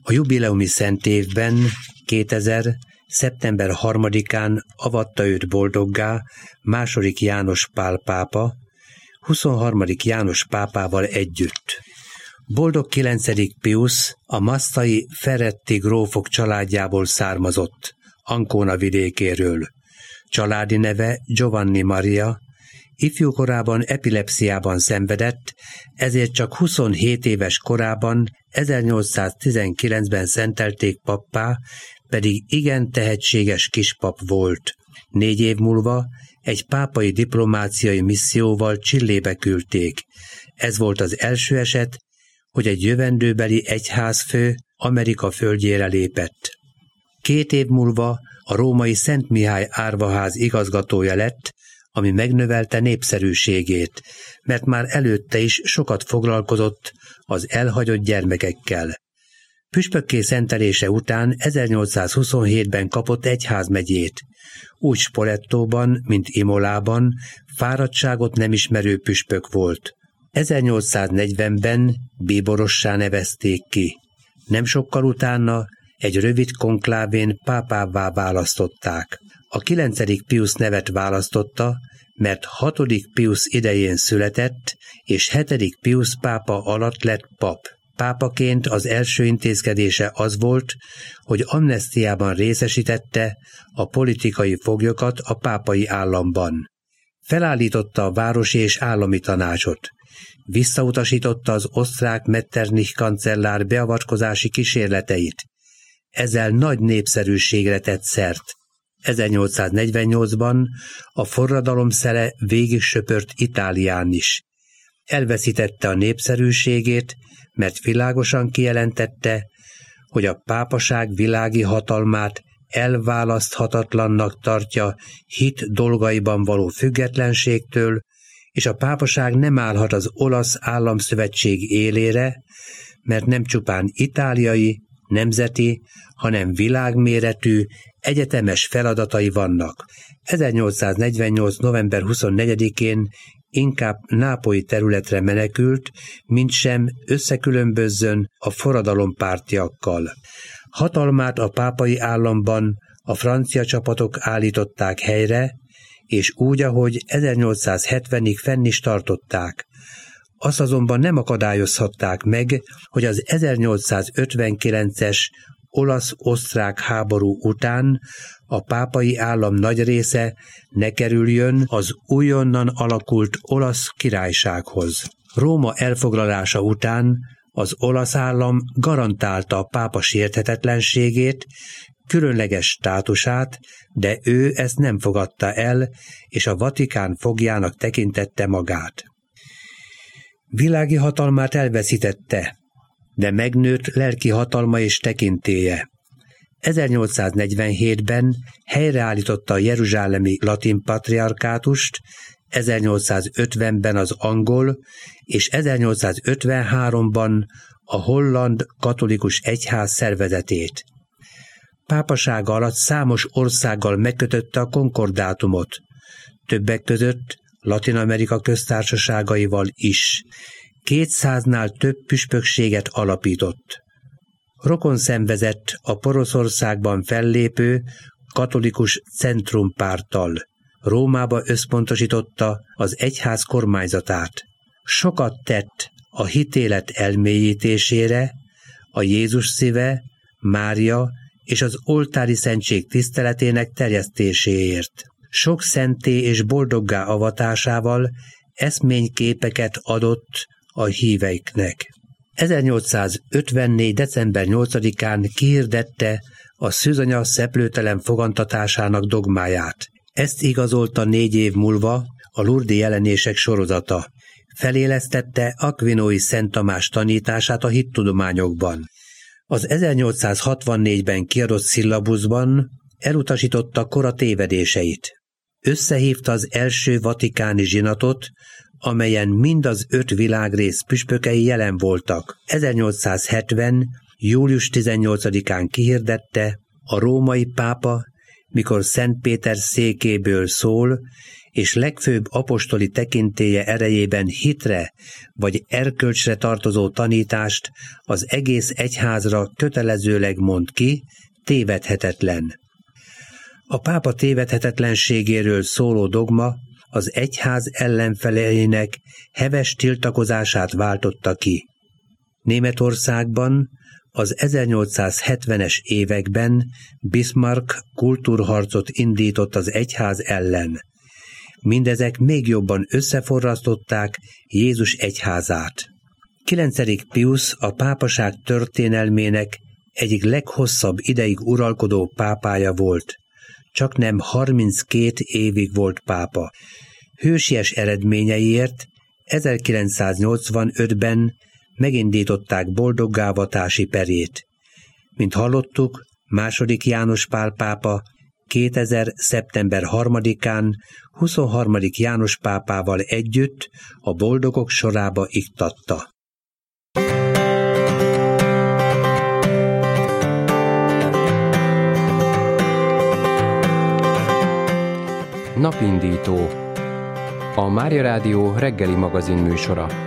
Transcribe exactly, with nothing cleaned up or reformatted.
A jubileumi szentévben kétezer. szeptember harmadikán avatta őt boldoggá második János Pál pápa, huszonharmadik János pápával együtt. Boldog kilencedik Piusz a masztai Ferretti grófok családjából származott, Ancona vidékéről. Családi neve Giovanni Maria, ifjú korában epilepsziában szenvedett, ezért csak huszonhét éves korában ezernyolcszáztizenkilencben szentelték pappá, pedig igen tehetséges kispap volt. Négy év múlva egy pápai diplomáciai misszióval Chilébe küldték. Ez volt az első eset, hogy egy jövendőbeli egyházfő Amerika földjére lépett. Két év múlva a római Szent Mihály árvaház igazgatója lett, ami megnövelte népszerűségét, mert már előtte is sokat foglalkozott az elhagyott gyermekekkel. Püspökké szentelése után ezernyolcszázhuszonhétben kapott egyházmegyét. Úgy Spoletóban, mint Imolában fáradtságot nem ismerő püspök volt. ezernyolcszáznegyvenben bíborossá nevezték ki. Nem sokkal utána egy rövid konklávén pápává választották. A kilencedik Piusz nevet választotta, mert hatodik Piusz idején született, és hetedik Piusz pápa alatt lett pap. Pápaként az első intézkedése az volt, hogy amnesztiában részesítette a politikai foglyokat a pápai államban. Felállította a városi és állami tanácsot. Visszautasította az osztrák Metternich kancellár beavatkozási kísérleteit. Ezzel nagy népszerűségre tett szert. ezernyolcszáznegyvennyolcban a forradalom szele végig söpört Itálián is. Elveszítette a népszerűségét, mert világosan kijelentette, hogy a pápaság világi hatalmát elválaszthatatlannak tartja hit dolgaiban való függetlenségtől, és a pápaság nem állhat az olasz államszövetség élére, mert nem csupán itáliai, nemzeti, hanem világméretű, egyetemes feladatai vannak. ezernyolcszáznegyvennyolc. november huszonnegyedikén inkább nápolyi területre menekült, mint sem összekülönbözzön a forradalompártiakkal. Hatalmát a pápai államban a francia csapatok állították helyre, és úgy, ahogy ezernyolcszázhetvenig fenn is tartották. Azt azonban nem akadályozhatták meg, hogy az ezernyolcszázötvenkilences olasz-osztrák háború után a pápai állam nagy része ne kerüljön az újonnan alakult olasz királysághoz. Róma elfoglalása után az olasz állam garantálta a pápa sérthetetlenségét, különleges státusát, de ő ezt nem fogadta el, és a Vatikán fogjának tekintette magát. Világi hatalmát elveszítette, de megnőtt lelki hatalma és tekintélye. ezernyolcszáznegyvenhétben helyreállította a jeruzsálemi latin patriarkátust, ezernyolcszázötvenben az angol, és ezernyolcszázötvenháromban a holland katolikus egyház szervezetét. Pápasága alatt számos országgal megkötötte a konkordátumot, többek között Latin-Amerika köztársaságaival is. Kétszáznál több püspökséget alapított. Rokonszenv vezett a Poroszországban fellépő katolikus centrumpárttal. Rómába összpontosította az egyház kormányzatát. Sokat tett a hitélet elmélyítésére, a Jézus szíve, Mária és az oltári szentség tiszteletének terjesztéséért. Sok szenté és boldoggá avatásával eszményképeket adott a híveiknek. ezernyolcszázötvennégy. december nyolcadikán kihirdette a szűzanya szeplőtelen fogantatásának dogmáját. Ezt igazolta négy év múlva a Lurdi jelenések sorozata. Felélesztette Aquinói Szent Tamás tanítását a hittudományokban. Az ezernyolcszázhatvannégyben kiadott szillabuszban elutasította kora tévedéseit. Összehívta az első vatikáni zsinatot, amelyen mind az öt világrész püspökei jelen voltak. ezernyolcszázhetven. július tizennyolcadikán kihirdette: a római pápa, mikor Szent Péter székéből szól, és legfőbb apostoli tekintélye erejében hitre vagy erkölcsre tartozó tanítást az egész egyházra kötelezőleg mond ki, tévedhetetlen. A pápa tévedhetetlenségéről szóló dogma az egyház ellenfeleinek heves tiltakozását váltotta ki. Németországban az ezernyolcszázhetvenes években Bismarck kultúrharcot indított az egyház ellen. Mindezek még jobban összeforrasztották Jézus egyházát. kilencedik Piusz a pápaság történelmének egyik leghosszabb ideig uralkodó pápája volt. Csaknem harminckét évig volt pápa. Hősies eredményeiért ezerkilencszáznyolcvanötben megindították boldoggávatási perét. Mint hallottuk, második János Pál pápa kétezer. szeptember harmadikán huszonharmadik János pápával együtt a boldogok sorába iktatta. Napindító. A Mária Rádió reggeli magazin műsora.